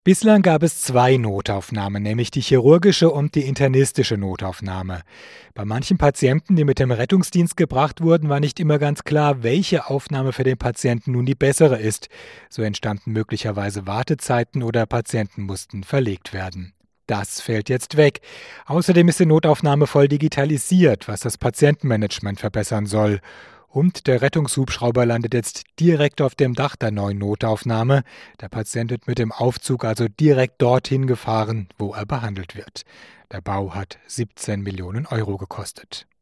Bislang gab es zwei Notaufnahmen, nämlich die chirurgische und die internistische Notaufnahme. Bei manchen Patienten, die mit dem Rettungsdienst gebracht wurden, war nicht immer ganz klar, welche Aufnahme für den Patienten nun die bessere ist. So entstanden möglicherweise Wartezeiten oder Patienten mussten verlegt werden. Das fällt jetzt weg. Außerdem ist die Notaufnahme voll digitalisiert, was das Patientenmanagement verbessern soll. Und der Rettungshubschrauber landet jetzt direkt auf dem Dach der neuen Notaufnahme. Der Patient wird mit dem Aufzug also direkt dorthin gefahren, wo er behandelt wird. Der Bau hat 17 Millionen Euro gekostet.